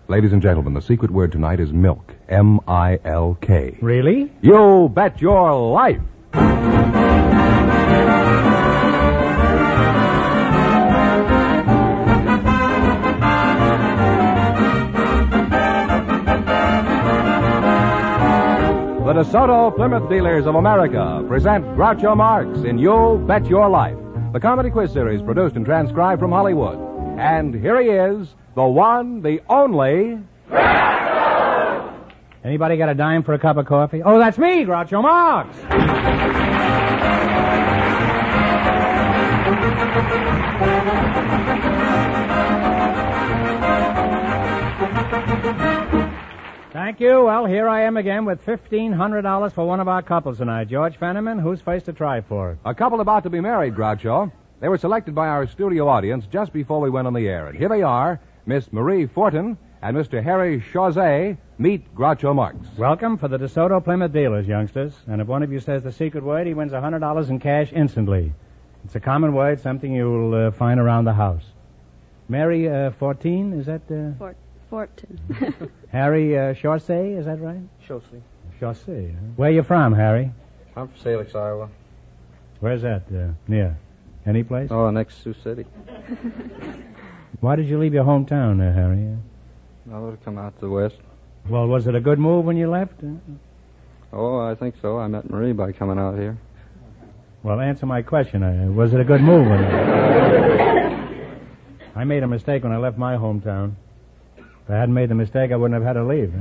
Ladies and gentlemen, the secret word tonight is milk. M-I-L-K. Really? You bet your life. The DeSoto Plymouth Dealers of America present Groucho Marx in You Bet Your Life, the comedy quiz series produced and transcribed from Hollywood. And here he is, the one, the only... Groucho! Anybody got a dime for a cup of coffee? Oh, that's me, Groucho Marx! Thank you. Well, here I am again with $1,500 for one of our couples tonight. George Fenneman, who's first to try for it? A couple about to be married, Groucho. They were selected by our studio audience just before we went on the air. And here they are, Miss Marie Fortin and Mr. Harry Chauzet. Meet Groucho Marx. Welcome for the DeSoto Plymouth Dealers, youngsters. And if one of you says the secret word, he wins $100 in cash instantly. It's a common word, something you'll find around the house. Mary Fortin, is that... Fortin. Harry Chauzet, is that right? Chaussee. Chauzet. Huh? Where you from, Harry? I'm from Salix, Iowa. Where's that? Near? Any place? Oh, next Sioux City. Why did you leave your hometown, Harry? I would have come out to the west. Well, was it a good move when you left? Oh, I think so. I met Marie by coming out here. Well, answer my question. Was it a good move when I made a mistake when I left my hometown. If I hadn't made the mistake, I wouldn't have had to leave.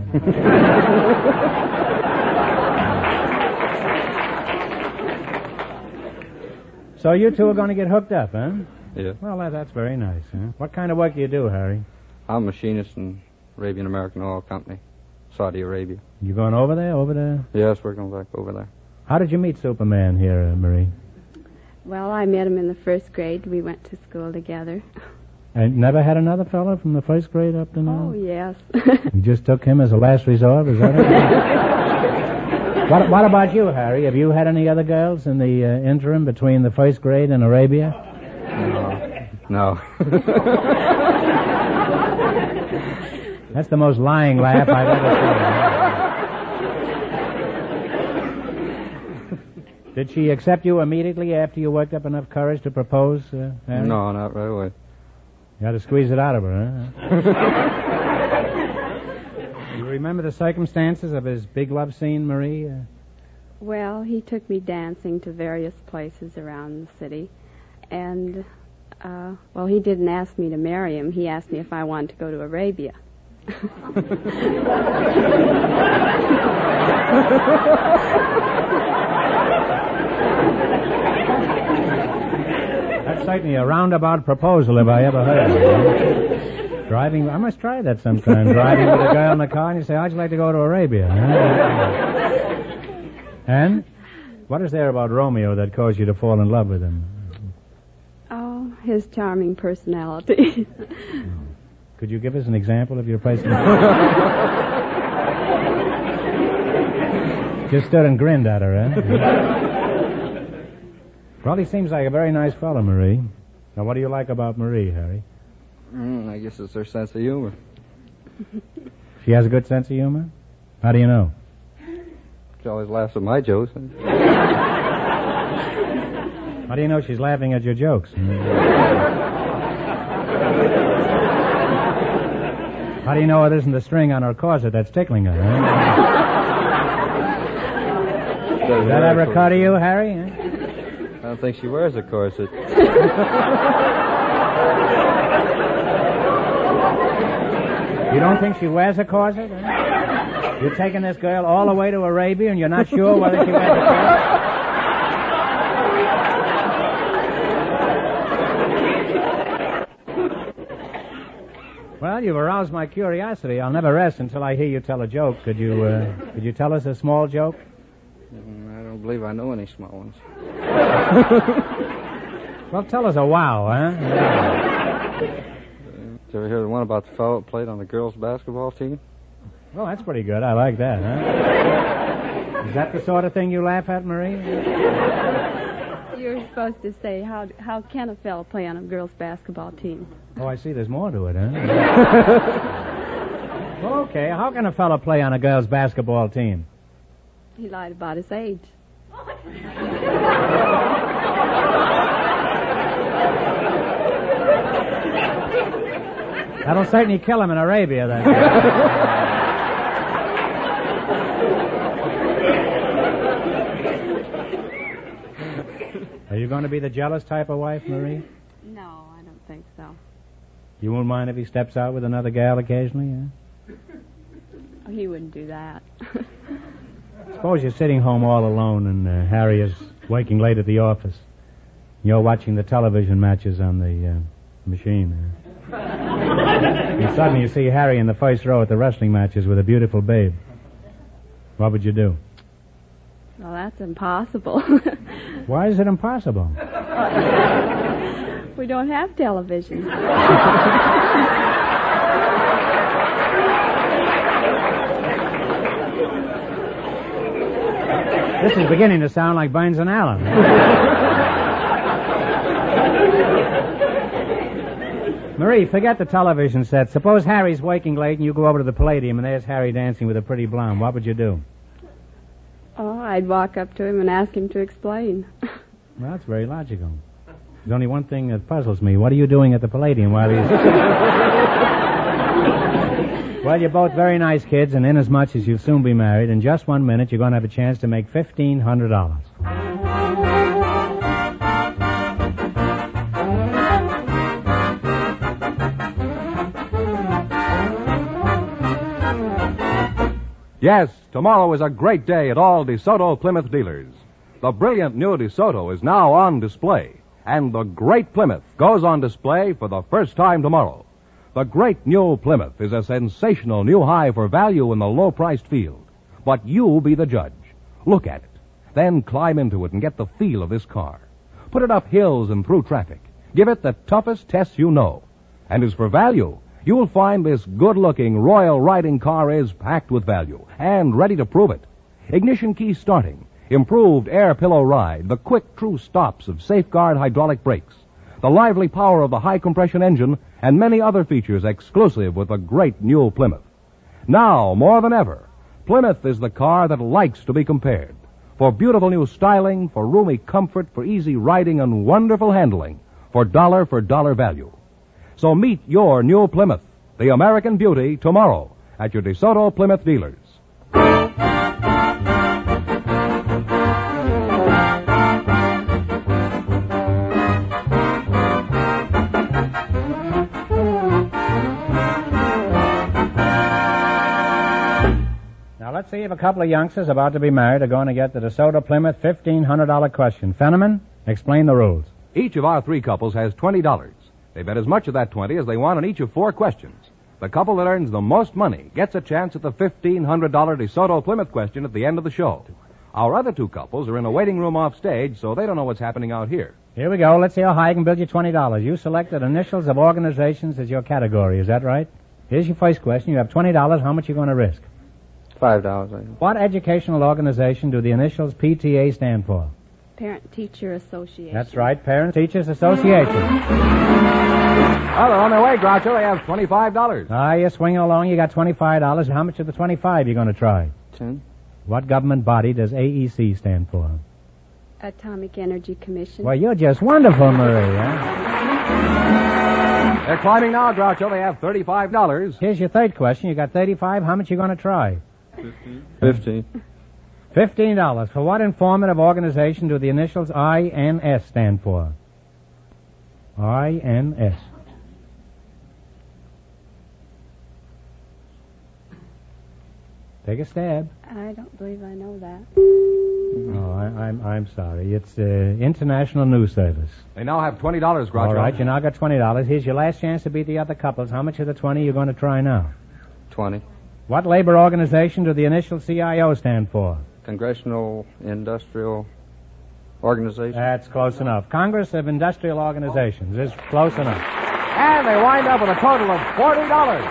So you two are going to get hooked up, huh? Yeah. Well, that's very nice, huh? What kind of work do you do, Harry? I'm a machinist in Arabian American Oil Company, Saudi Arabia. You going over there? Yes, we're going back over there. How did you meet Superman here, Marie? Well, I met him in the first grade. We went to school together. And never had another fellow from the first grade up to now? Oh, yes. You just took him as a last resort, is that it? What about you, Harry? Have you had any other girls in the interim between the first grade and Arabia? No. That's the most lying laugh I've ever seen. Did she accept you immediately after you worked up enough courage to propose, Harry? No, not right away. You had to squeeze it out of her, huh? You remember the circumstances of his big love scene, Marie? Well, he took me dancing to various places around the city. And, well, he didn't ask me to marry him. He asked me if I wanted to go to Arabia. That's certainly a roundabout proposal if I ever heard it. Driving, I must try that sometime. Driving with a girl in the car and you say, how'd you like to go to Arabia? And what is there about Romeo that caused you to fall in love with him? Oh, his charming personality. Could you give us an example of your personality? Just stood and grinned at her, eh? Well, he seems like a very nice fellow, Marie. Now, what do you like about Marie, Harry? I guess it's her sense of humor. She has a good sense of humor? How do you know? She always laughs at my jokes. How do you know she's laughing at your jokes? How do you know it isn't the string on her corset that's tickling her, eh? Does that ever occur to you, Harry? Eh? I don't think she wears a corset. You don't think she wears a corset? Eh? You're taking this girl all the way to Arabia and you're not sure whether she wears a corset? Well, you've aroused my curiosity. I'll never rest until I hear you tell a joke. Could you tell us a small joke? I don't believe I know any small ones. Well, tell us a wow, huh? Did you ever hear the one about the fellow that played on the girls' basketball team? Well, that's pretty good. I like that, huh? Is that the sort of thing you laugh at, Marie? You're supposed to say, how can a fellow play on a girls' basketball team? Oh, I see. There's more to it, huh? Okay, how can a fellow play on a girls' basketball team? He lied about his age. That'll certainly kill him in Arabia, then. Are you going to be the jealous type of wife, Marie? No, I don't think so. You won't mind if he steps out with another gal occasionally, Oh, he wouldn't do that. Suppose you're sitting home all alone and Harry is waking late at the office. You're watching the television matches on the machine there. And suddenly you see Harry in the first row at the wrestling matches with a beautiful babe. What would you do? Well, that's impossible. Why is it impossible? We don't have television. This is beginning to sound like Burns and Allen. Marie, forget the television set. Suppose Harry's waking late and you go over to the Palladium and there's Harry dancing with a pretty blonde. What would you do? Oh, I'd walk up to him and ask him to explain. Well, that's very logical. There's only one thing that puzzles me. What are you doing at the Palladium while he's... Well, you're both very nice kids, and inasmuch as you'll soon be married, in just 1 minute you're going to have a chance to make $1,500. Yes, tomorrow is a great day at all DeSoto Plymouth dealers. The brilliant new DeSoto is now on display, and the great Plymouth goes on display for the first time tomorrow. The great new Plymouth is a sensational new high for value in the low-priced field. But you be the judge. Look at it. Then climb into it and get the feel of this car. Put it up hills and through traffic. Give it the toughest test you know. And as for value, you'll find this good-looking Royal riding car is packed with value and ready to prove it. Ignition key starting, improved air pillow ride, the quick true stops of Safeguard hydraulic brakes, the lively power of the high-compression engine, and many other features exclusive with the great new Plymouth. Now, more than ever, Plymouth is the car that likes to be compared. For beautiful new styling, for roomy comfort, for easy riding and wonderful handling, for dollar value. So meet your new Plymouth, the American beauty, tomorrow at your DeSoto Plymouth dealers. Let's see if a couple of youngsters about to be married are going to get the DeSoto Plymouth $1,500 question. Fenneman, explain the rules. Each of our three couples has $20. They bet as much of that 20 as they want on each of 4 questions. The couple that earns the most money gets a chance at the $1,500 DeSoto Plymouth question at the end of the show. Our other 2 couples are in a waiting room off stage, so they don't know what's happening out here. Here we go. Let's see how high I can build you $20. You selected initials of organizations as your category. Is that right? Here's your first question. You have $20. How much are you going to risk? $5. What educational organization do the initials PTA stand for? Parent-Teacher Association. That's right, Parent-Teachers Association. Well, they're on their way, Groucho. They have $25. You're swinging along. You got $25. How much of the 25 are you going to try? 10. What government body does AEC stand for? Atomic Energy Commission. Well, you're just wonderful, Marie, huh? They're climbing now, Groucho. They have $35. Here's your third question. You got 35. How much are you going to try? 15. $15. For what informative organization do the initials INS stand for? INS. Take a stab. I don't believe I know that. Oh, I'm sorry. It's International News Service. They now have $20, Groucho. All right, you now got $20. Here's your last chance to beat the other couples. How much of the 20 are you going to try now? 20. What labor organization do the initial CIO stand for? Congressional Industrial Organization. That's close enough. Congress of Industrial Organizations is close enough. And they wind up with a total of $40.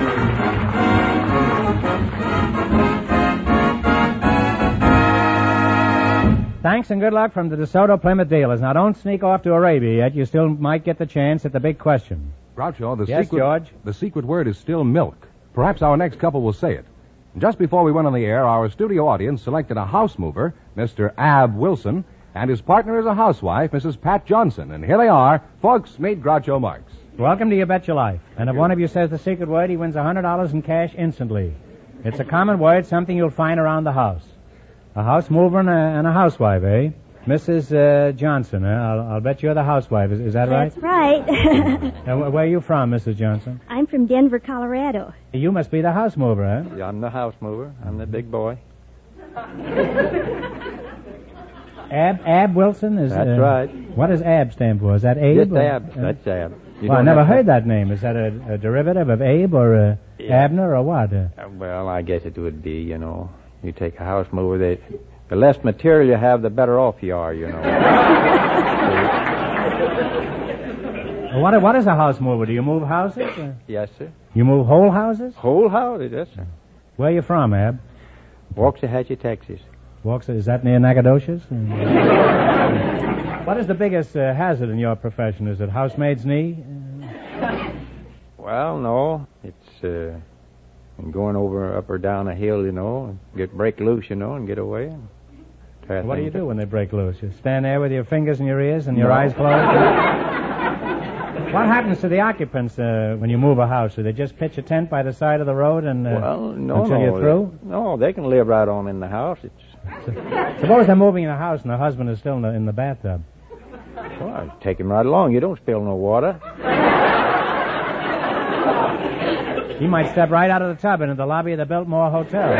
Thanks and good luck from the DeSoto Plymouth dealers. Now, don't sneak off to Arabia yet. You still might get the chance at the big question. Groucho, Yes, George? The secret word is still milk. Perhaps our next couple will say it. Just before we went on the air, our studio audience selected a house mover, Mr. Ab Wilson, and his partner is a housewife, Mrs. Pat Johnson. And here they are. Folks, meet Groucho Marx. Welcome to You Bet Your Life. And if one of you says the secret word, he wins $100 in cash instantly. It's a common word, something you'll find around the house. A house mover and a housewife, eh? Mrs. Johnson, I'll bet you're the housewife. Is that right? That's right. And where are you from, Mrs. Johnson? I'm from Denver, Colorado. You must be the house mover, eh? Yeah, I'm the house mover. I'm the big boy. Ab Wilson? That's right. What does Ab stand for? Is that Abe? Just Ab. That's Ab. Well, I never heard that name. Is that a derivative of Abe or Abner or what? Well, I guess it would be, you know. You take a house mover, the less material you have, the better off you are, you know. What is a house mover? Do you move houses? Yes, sir. You move whole houses? Whole houses, yes, sir. Where are you from, Ab? Waxahachie, Texas. Is that near Nacogdoches? What is the biggest hazard in your profession? Is it housemaid's knee? Well, no. It's going up or down a hill, you know, and break loose, you know, and get away. What do you do when they break loose? You stand there with your fingers in your ears and your eyes closed? What happens to the occupants when you move a house? Do they just pitch a tent by the side of the road and until you're through? No, they can live right on in the house. Suppose they're moving in a house and the husband is still in the bathtub. Well, take him right along. You don't spill no water. He might step right out of the tub into the lobby of the Biltmore Hotel.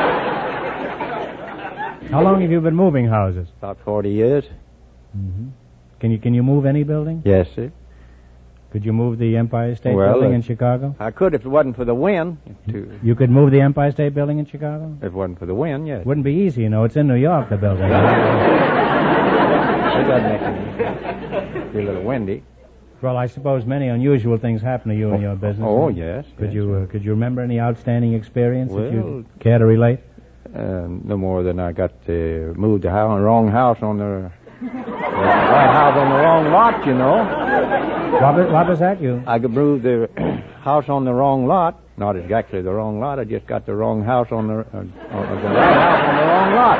How long have you been moving houses? About 40 years. Mm-hmm. Can you move any building? Yes, sir. Could you move the Empire State Building in Chicago? I could if it wasn't for the wind. You could move the Empire State Building in Chicago? If it wasn't for the wind, yes. Wouldn't be easy, you know. It's in New York, the building. It does make it be a little windy. Well, I suppose many unusual things happen to you in your business. Oh, yes. Could you remember any outstanding experience that you care to relate? No more than I got to move the wrong house on the right house on the wrong lot, you know. What was that? I could move the house on the wrong lot. Not exactly the wrong lot. I just got the wrong house on the right house on the wrong lot.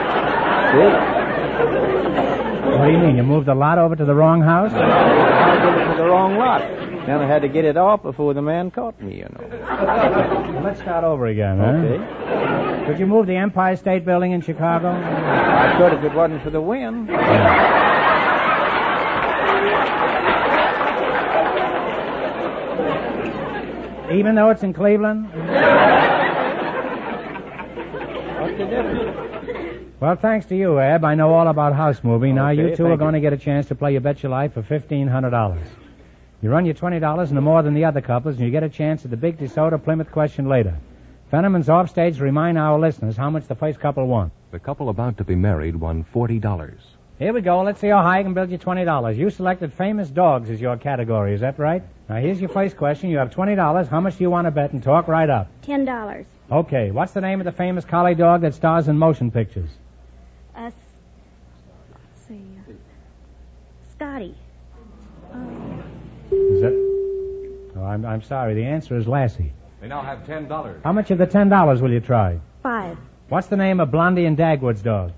See? What do you mean? You moved the lot over to the wrong house? I did it to the wrong lot. Then I had to get it off before the man caught me, you know. Well, let's start over again, huh? Okay. Could you move the Empire State Building in Chicago? I could if it wasn't for the wind. Even though it's in Cleveland? What's the difference? Well, thanks to you, Ab, I know all about house moving. Now, Okay, you two are going to get a chance to play You Bet Your Life for $1,500. You run your $20 into more than the other couples, and you get a chance at the big DeSoto Plymouth question later. Fenneman's offstage to remind our listeners how much the first couple won. The couple about to be married won $40. Here we go. Let's see how high I can build you $20. You selected famous dogs as your category. Is that right? Now, here's your first question. You have $20. How much do you want to bet? And talk right up. $10. Okay. What's the name of the famous collie dog that stars in motion pictures? Let's see. Scotty. Is that... Oh, I'm sorry. The answer is Lassie. They now have $10. How much of the $10 will you try? 5. What's the name of Blondie and Dagwood's dog?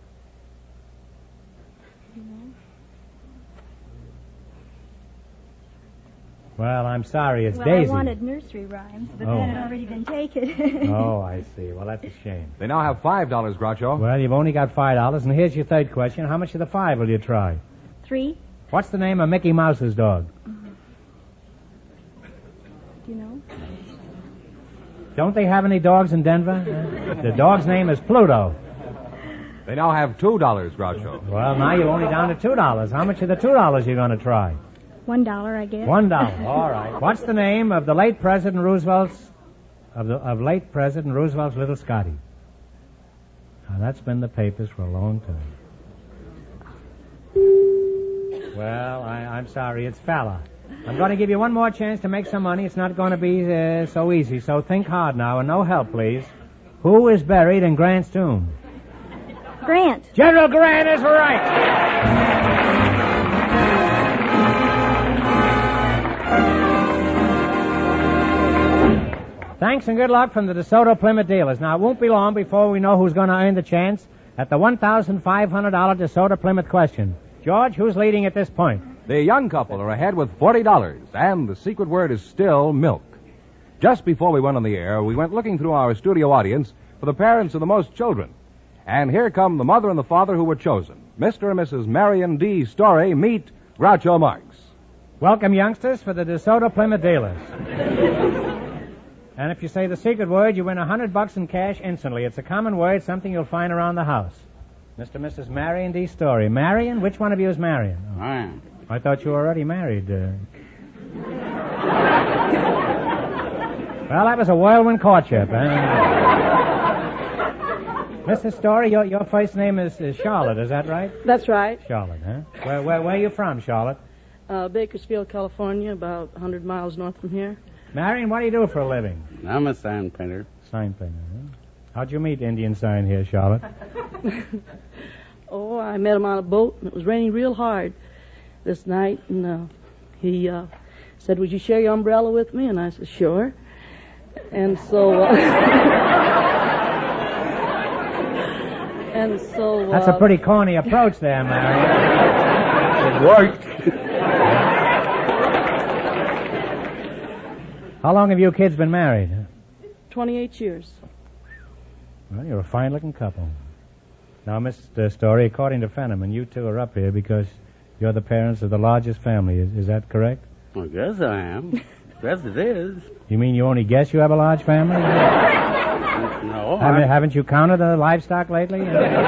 Well, I'm sorry. It's Daisy. I wanted nursery rhymes, but that had already been taken. Oh, I see. Well, that's a shame. They now have $5, Groucho. Well, you've only got $5, and here's your third question. How much of the 5 will you try? 3. What's the name of Mickey Mouse's dog? Do you know? Don't they have any dogs in Denver? The dog's name is Pluto. They now have $2, Groucho. Well, now you're only down to $2. How much of the $2 you going to try? $1, I guess. $1. All right. What's the name of the late President Roosevelt's late President Roosevelt's little Scotty? Now, that's been the papers for a long time. Well, I'm sorry. It's Falla. I'm going to give you one more chance to make some money. It's not going to be so easy, so think hard now, and no help, please. Who is buried in Grant's tomb? Grant. General Grant is right. Thanks and good luck from the DeSoto Plymouth dealers. Now, it won't be long before we know who's going to earn the chance at the $1,500 DeSoto Plymouth question. George, who's leading at this point? The young couple are ahead with $40, and the secret word is still milk. Just before we went on the air, we went looking through our studio audience for the parents of the most children. And here come the mother and the father who were chosen. Mr. and Mrs. Marion D. Story meet Groucho Marx. Welcome, youngsters, for the DeSoto Plymouth dealers. And if you say the secret word, you win $100 in cash instantly. It's a common word, something you'll find around the house. Mr. and Mrs. Marion D. Story. Marion? Which one of you is Marion? I am. I thought you were already married. Well, that was a whirlwind courtship. Mrs. Story, your first name is Charlotte, is that right? That's right. Charlotte, huh? Where are you from, Charlotte? Bakersfield, California, about 100 miles north from here. Marion, what do you do for a living? I'm a sign painter. Sign painter, huh? How'd you meet Indian Sign here, Charlotte? Oh, I met him on a boat, and it was raining real hard this night, and he said, would you share your umbrella with me? And I said, sure. And so... That's a pretty corny approach there, Marion. It worked. How long have you kids been married? 28 years. Well, you're a fine-looking couple. Now, Mr. Story, according to Fenneman, you two are up here because you're the parents of the largest family. Is that correct? I guess I am. Yes, it is. You mean you only guess you have a large family? No. Haven't you counted the livestock lately?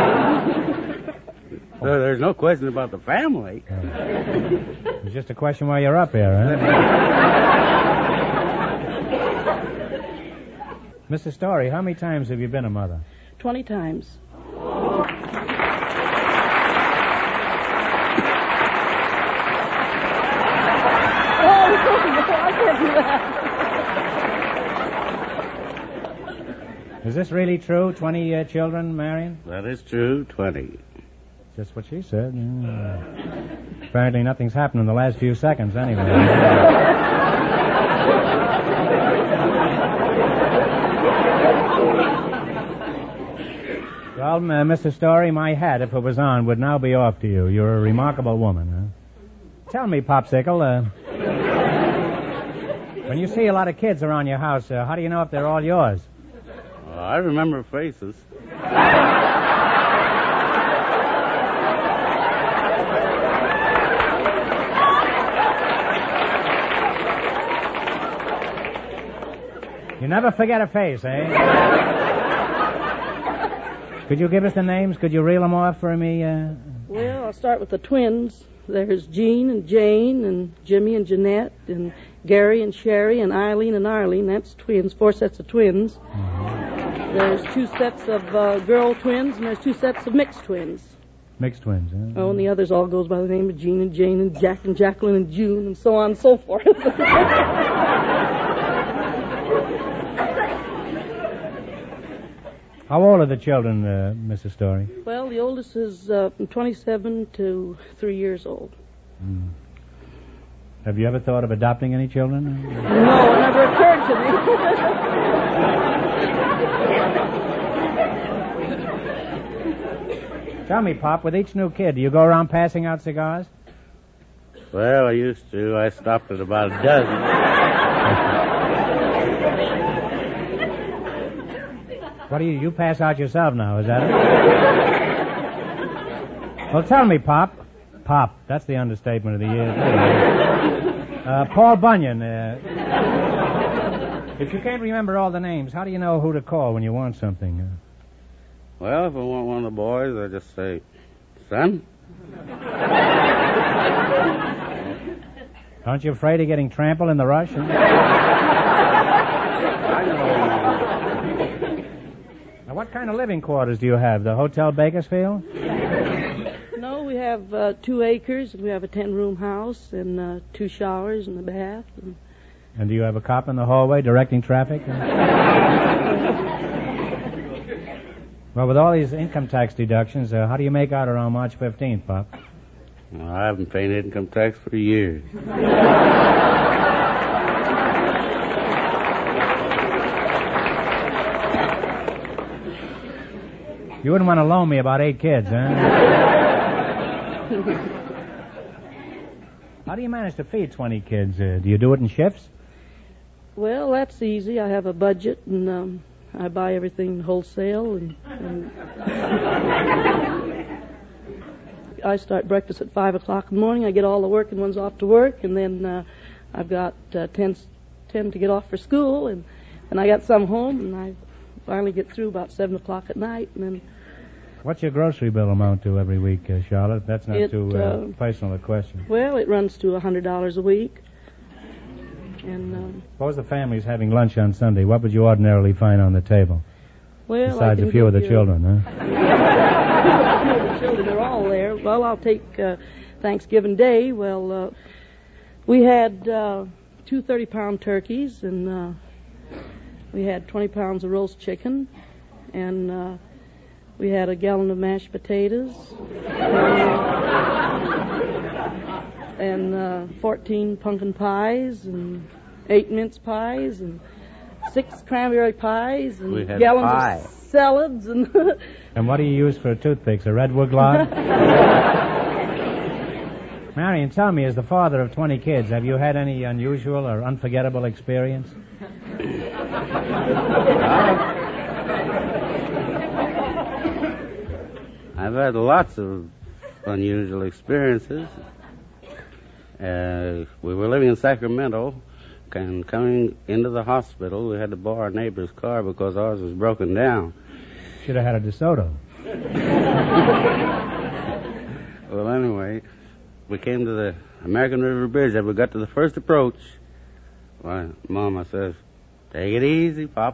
There's no question about the family. It's just a question why you're up here, huh? Mr. Story, how many times have you been a mother? 20 times. Is this really true? 20 children, Marion? That is true, 20. Just what she said. Yeah. Apparently nothing's happened in the last few seconds, anyway. Well, Mr. Story, my hat, if it was on, would now be off to you. You're a remarkable woman, huh? Tell me, Popsicle, when you see a lot of kids around your house, how do you know if they're all yours? I remember faces. You never forget a face, eh? Could you give us the names? Could you reel them off for me? Well, I'll start with the twins. There's Jean and Jane and Jimmy and Jeanette and Gary and Sherry and Eileen and Arlene. That's twins, 4 sets of twins. Mm-hmm. There's 2 sets of girl twins, and there's 2 sets of mixed twins. Mixed twins, huh? Oh, and the others all goes by the name of Jean and Jane and Jack and Jacqueline and June and so on and so forth. How old are the children, Mrs. Story? Well, the oldest is from 27 to 3 years old. Mm. Have you ever thought of adopting any children? No, it never occurred to me. Tell me, Pop, with each new kid, do you go around passing out cigars? Well, I used to. I stopped at about a dozen. What do you pass out yourself now, is that it? Well, tell me, Pop. Pop, that's the understatement of the year. Paul Bunyan, if you can't remember all the names, how do you know who to call when you want something? Well, if I want one of the boys, I just say, son. Aren't you afraid of getting trampled in the rush? I know. Now, what kind of living quarters do you have? The Hotel Bakersfield? No, we have 2 acres. We have a 10-room house and 2 showers and a bath. And do you have a cop in the hallway directing traffic? Well, with all these income tax deductions, how do you make out around March 15th, Pop? Well, I haven't paid income tax for years. You wouldn't want to loan me about 8 kids, huh? How do you manage to feed 20 kids? Do you do it in shifts? Well, that's easy. I have a budget, and I buy everything wholesale, and I start breakfast at 5 o'clock in the morning. I get all the working ones off to work, and then I've got 10 to get off for school, and I got some home, and I finally get through about 7 o'clock at night, and then... What's your grocery bill amount to every week, Charlotte? That's not too personal a question. Well, it runs to $100 a week. And suppose the family's having lunch on Sunday. What would you ordinarily find on the table? Well, besides a few of the children, huh? The children are all there. Well, I'll take Thanksgiving Day. Well, we had 2 30-pound turkeys, and we had 20 pounds of roast chicken, and we had a gallon of mashed potatoes, and 14 pumpkin pies, and 8 mince pies, and 6 cranberry pies, and gallons of salads. And what do you use for toothpicks, a redwood log? Marion, tell me, as the father of 20 kids, have you had any unusual or unforgettable experience? I've had lots of unusual experiences. We were living in Sacramento, and coming into the hospital, we had to borrow our neighbor's car because ours was broken down. Should have had a DeSoto. Well, anyway, we came to the American River Bridge. As we got to the first approach, why, Mama says, "Take it easy, Pop."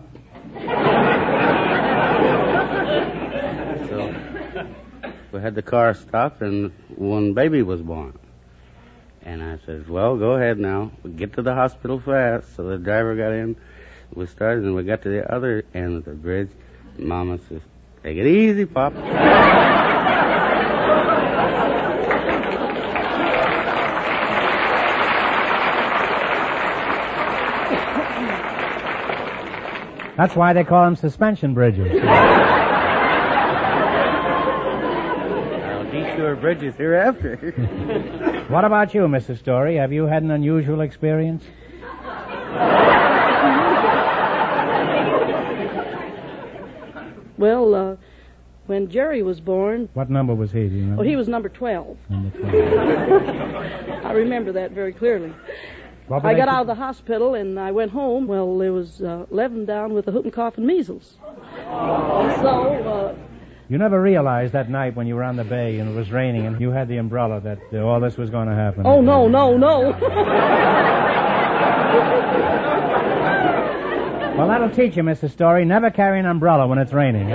So we had the car stopped, and one baby was born. And I said, "Well, go ahead now. We get to the hospital fast." So the driver got in. We started, and we got to the other end of the bridge. Mama says, "Take it easy, Pop." That's why they call them suspension bridges. Detour bridges hereafter. What about you, Mrs. Story? Have you had an unusual experience? Well, when Jerry was born... What number was he, do you remember? Oh, he was number 12. Number 12. I remember that very clearly. I got out of the hospital, and I went home. Well, there was 11 down with the whooping cough and measles. So... You never realized that night when you were on the bay and it was raining and you had the umbrella that all this was going to happen. Oh, no. Well, that'll teach you, Mrs. Story. Never carry an umbrella when it's raining.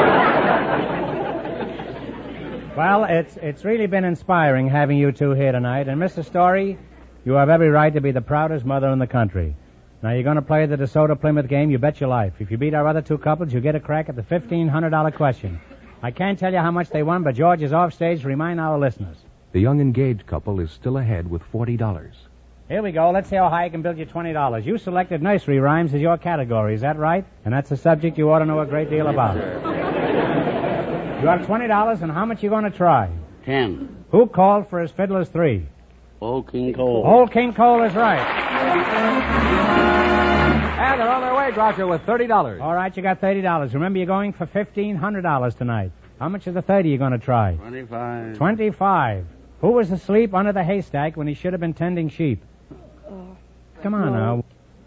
Well, it's really been inspiring having you two here tonight. And, Mrs. Story, you have every right to be the proudest mother in the country. Now, you're going to play the DeSoto Plymouth game, you bet your life. If you beat our other two couples, you get a crack at the $1,500 question. I can't tell you how much they won, but George is off stage to remind our listeners. The young engaged couple is still ahead with $40. Here we go. Let's see how high I can build you $20. You selected nursery rhymes as your category. Is that right? And that's a subject you ought to know a great deal about. You have $20, and how much you going to try? 10. Who called for his fiddlers 3? Old King Cole. Old King Cole is right. And they're on their way, Groucho, with $30. All right, you got $30. Remember, you're going for $1,500 tonight. How much of the 30 are you going to try? 25. 25. Who was asleep under the haystack when he should have been tending sheep? Come on now.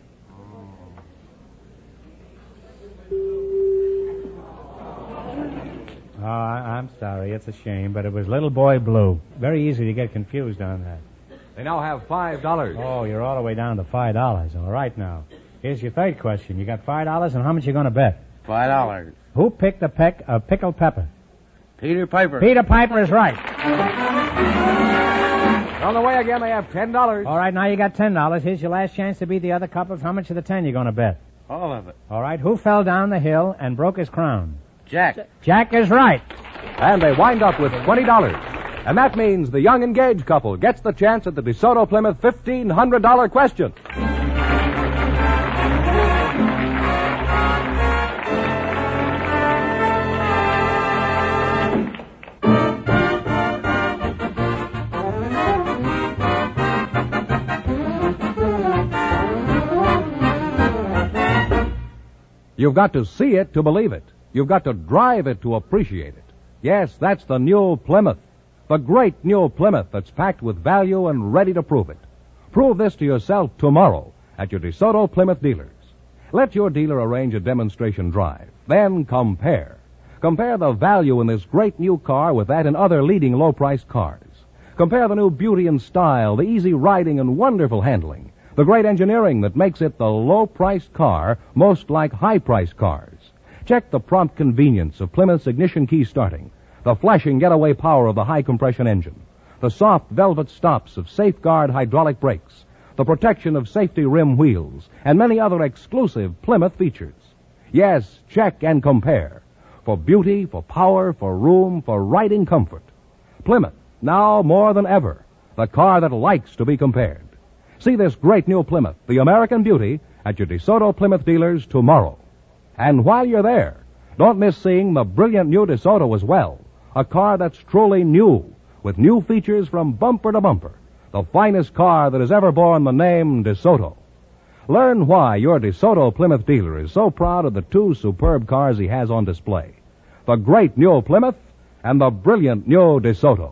Oh, I'm sorry. It's a shame, but it was Little Boy Blue. Very easy to get confused on that. They now have $5. Oh, you're all the way down to $5. All right, now. Here's your third question. You got $5, and how much you going to bet? $5. Who picked a peck of pickled pepper? Peter Piper. Peter Piper is right. On the way again, they have $10. All right, now you got $10. Here's your last chance to beat the other couples. How much of the 10 you going to bet? All of it. All right, who fell down the hill and broke his crown? Jack. Jack is right. And they wind up with $20. And that means the young engaged couple gets the chance at the DeSoto Plymouth $1,500 question. You've got to see it to believe it. You've got to drive it to appreciate it. Yes, that's the new Plymouth. The great new Plymouth that's packed with value and ready to prove it. Prove this to yourself tomorrow at your DeSoto Plymouth dealers. Let your dealer arrange a demonstration drive. Then compare. Compare the value in this great new car with that in other leading low-priced cars. Compare the new beauty and style, the easy riding and wonderful handling, the great engineering that makes it the low-priced car most like high-priced cars. Check the prompt convenience of Plymouth's ignition key starting, the flashing getaway power of the high-compression engine, the soft velvet stops of Safeguard hydraulic brakes, the protection of safety rim wheels, and many other exclusive Plymouth features. Yes, check and compare. For beauty, for power, for room, for riding comfort. Plymouth, now more than ever, the car that likes to be compared. See this great new Plymouth, the American beauty, at your DeSoto Plymouth dealers tomorrow. And while you're there, don't miss seeing the brilliant new DeSoto as well. A car that's truly new, with new features from bumper to bumper. The finest car that has ever borne the name DeSoto. Learn why your DeSoto Plymouth dealer is so proud of the two superb cars he has on display. The great new Plymouth and the brilliant new DeSoto.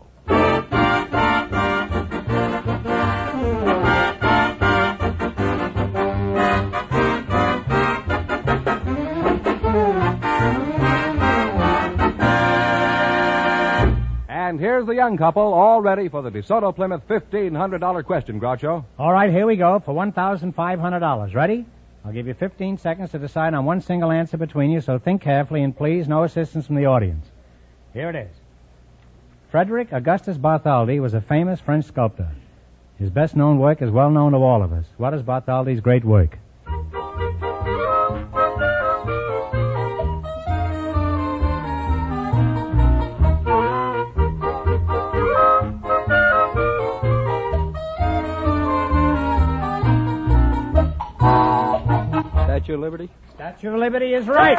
And here's the young couple all ready for the DeSoto Plymouth $1,500 question, Groucho. All right, here we go for $1,500. Ready? I'll give you 15 seconds to decide on one single answer between you, so think carefully and please, no assistance from the audience. Here it is. Frederick Augustus Bartholdi was a famous French sculptor. His best-known work is well known to all of us. What is Bartholdi's great work? Statue of Liberty? Statue of Liberty is right.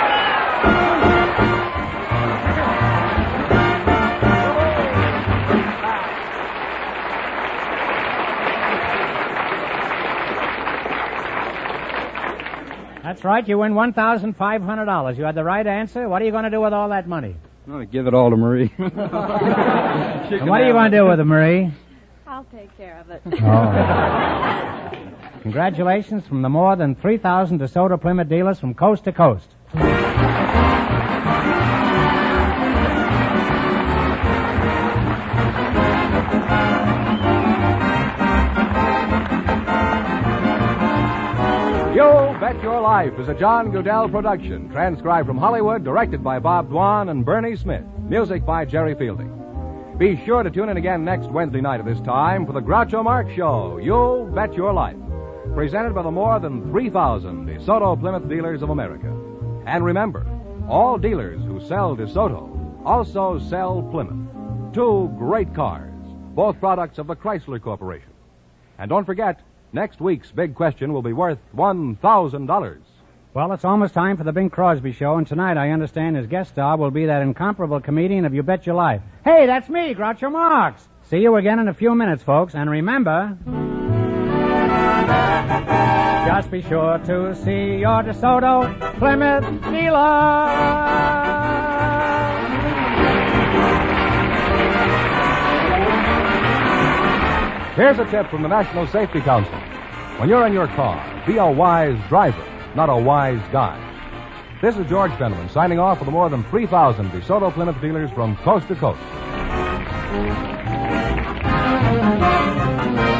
That's right. You win $1,500. You had the right answer. What are you going to do with all that money? I'm going to give it all to Marie. And what are you going to do with it, Marie? I'll take care of it. Oh. Congratulations from the more than 3,000 DeSoto Plymouth dealers from coast to coast. You Bet Your Life is a John Goodell production, transcribed from Hollywood, directed by Bob Dwan and Bernie Smith, music by Jerry Fielding. Be sure to tune in again next Wednesday night at this time for the Groucho Marx Show, You Bet Your Life, presented by the more than 3,000 DeSoto Plymouth dealers of America. And remember, all dealers who sell DeSoto also sell Plymouth. Two great cars, both products of the Chrysler Corporation. And don't forget, next week's big question will be worth $1,000. Well, it's almost time for the Bing Crosby Show, and tonight I understand his guest star will be that incomparable comedian of You Bet Your Life. Hey, that's me, Groucho Marx. See you again in a few minutes, folks, and remember, just be sure to see your DeSoto Plymouth dealer. Here's a tip from the National Safety Council. When you're in your car, be a wise driver, not a wise guy. This is George Fenneman signing off for the more than 3,000 DeSoto Plymouth dealers from coast to coast.